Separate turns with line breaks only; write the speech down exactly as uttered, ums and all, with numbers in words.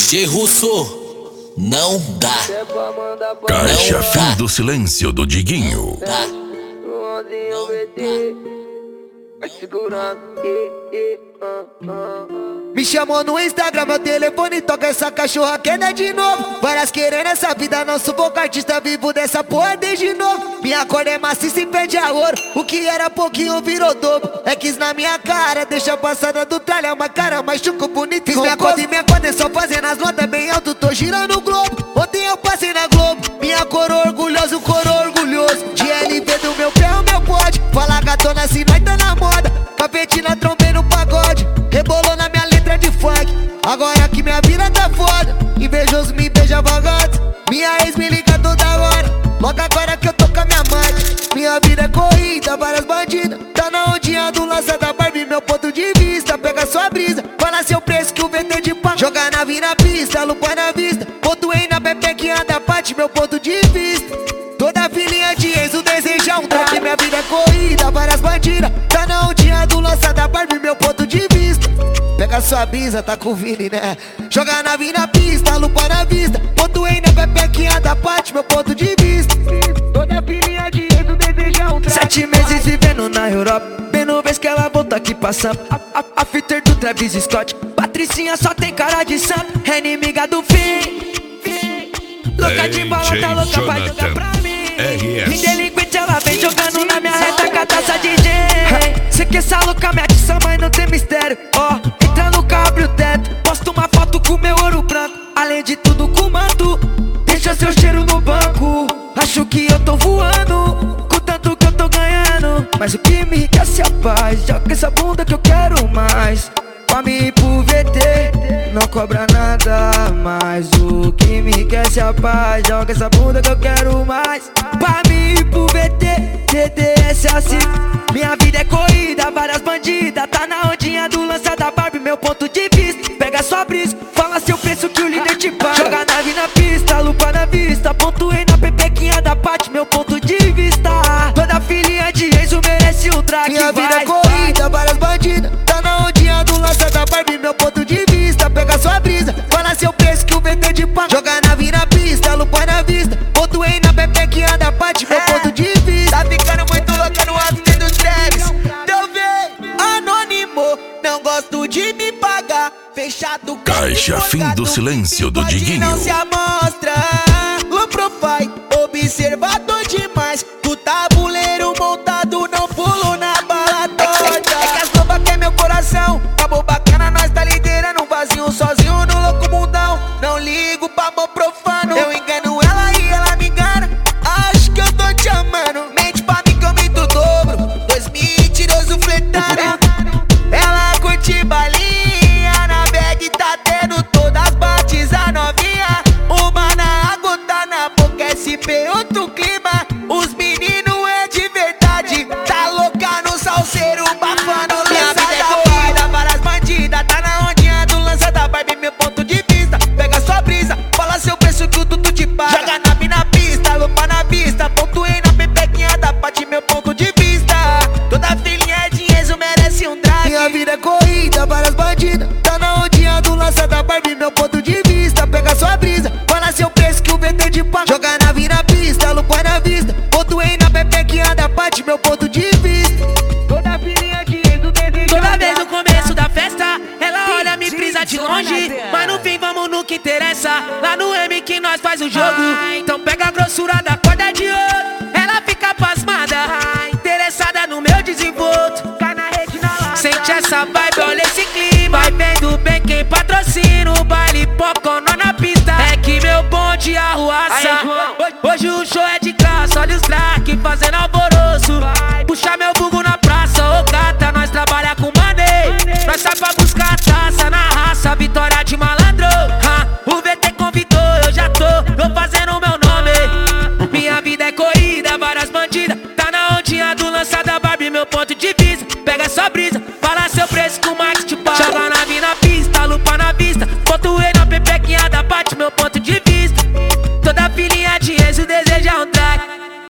J Russo, não dá.
Caixa
Não
Fim
dá.
do Silêncio do Diguinho.
Tá.
Me chamou no Instagram, meu telefone toca essa cachorra queda de novo. Várias querendo essa vida, não sufoco artista vivo dessa porra desde novo. Minha cor é maciça e pede a ouro, o que era pouquinho virou dobro. É quis na minha cara, deixa a passada do tralha, uma cara mais chuco bonito. Fiz minha conta e minha conta é só fazendo as notas bem alto, tô girando o globo. Ontem eu passei na Globo, minha cor orgulhoso, cor orgulhoso. De L V do meu pé, o meu pode. Fala gatona se nós tá na moda. Capetina trombei no pagode, rebolou na minha letra de funk. Agora que minha vida tá foda, invejoso me beija vagante. Minha ex me liga toda hora, logo agora que eu tô com a minha amante. Minha vida é corrida, várias bandidas. Tá na ondinha do lança da Barbie, meu ponto de vista. Pega sua brisa, fala seu preço que o V T de pá. Joga na vi na pista, lupa na vista. Pontuei na Pepe que anda parte, meu ponto de vista. Toda filhinha de ex, o desejo é um trap. Minha vida é corrida, várias bandidas. Tá na ondinha do lança da Barbie, meu ponto de vista. Pega sua brisa, tá com o Vini, né? Joga na vi na pista, lupa na vista. Pontuei na Pepequinha da parte, meu ponto de vista. Toda filhinha de ex, o desejo é um trap.
Sete meses vivendo na Europa, vendo vez que ela volta aqui passando. A, a, a fitter do Travis Scott, Patricinha só tem cara de santo. É inimiga do fim. Louca de bola, tá louca pra jogar pra mim. Em delinquente ela vem jogando na minha reta com a taça de gin. Cê que essa louca me atiça, mas não tem mistério. Ó, oh, entra no carro, abre o teto, posto uma foto com meu ouro branco. Além de tudo com manto, deixa seu cheiro no banco. Acho que eu tô voando, com tanto que eu tô ganhando. Mas o que me quer se a paz, joga essa bunda que eu quero mais. Pra mim ir pro V T, não cobra nada mais. O que me quer se a paz, joga essa bunda que eu quero mais. Pra mim ir pro V T, T T S assim. Minha vida é corrida, várias bandidas. Tá na ondinha do lança da Barbie, meu ponto de vista. Pega sua brisa, fala seu preço que o líder te paga. Joga nave na pista, lupa na vista. Pontuei na pepequinha da parte, meu ponto de vista. Toda filhinha de ex merece um track.
Minha vida é corrida, várias bandidas. Tá na ondinha do lança da Barbie, meu ponto de vista. Pega sua brisa, fala seu preço que o V T de pá. Joga nave na pista, lupa na vista. Pontuei na pepequinha da parte, meu ponto de vista. Tá ficando muito louca no after dos Travis. Deu ver, anônimo, não gosto de me pagar. Fechado,
Caixa Fim do Silêncio do Diguinho.
não se amostra. Low profile, observador demais. Do tabuleiro montado, não pulo na bala torta. É que as lobas quer meu coração. Acabou bacana, nós tá liderando um vazio sozinho no louco mundão. Não ligo pra amor profano. Eu engano ela e ela me engana. Acho que eu tô te amando. Mente pra mim que eu minto o dobro. Dois mentirosos flertando. Ela curte balinha, na bag tá tendo todas as bates a novinha. Uma na água, tá na boca, S P, outro clima. Os meninos é de verdade, tá louca no salseiro, bafando lança da vida. Várias bandidas, tá na ondinha do lança da Barbie, meu ponto de vista. Pega sua brisa, fala seu preço que o tudo te paga. Joga nave na pista, lupa na vista. Pontuei na pepequinha da parte, meu ponto de vista. Toda filhinha é dinheiro, merece um drag. Minha vida é corrida, várias bandidas. Tá na ondinha do lança da Barbie, meu ponto de vista. Pega sua brisa, fala seu preço que o V T de pá. Joga nave na pista, lupa na vista. Pontuei na pepequinha da parte, meu ponto de vista. Toda filhinha de ex, o desejo.
Toda vez no começo da festa, ela olha, me brisa de longe. Mas no fim vamos no que interessa. Lá no M que nós faz o jogo. Então pega a grossura da corda de ouro. Ela fica pasmada, interessada no meu desenvolto. Cai na rede na lata. Sente essa vibe, olha esse clima. Vai vendo bem quem patrocina o baile popcorn na pista. É que meu bonde arruaça. Hoje o show é de graça, olha os crack fazendo alvoroço. Puxa meu bugo na praça, ô gata, nós trabalha com maneiro. Nós sai pra buscar taça na raça, vitória de malandro. Ha, o V T convidou, eu já tô, tô fazendo meu nome. Minha vida é corrida, várias bandidas. Tá na ondinha do lança da Barbie, meu ponto de vista. Pega sua brisa, fala seu preço que o Max te paga. Joga nave na pista, lupa na vista. Pontuei na pepequinha da parte, meu ponto de vista.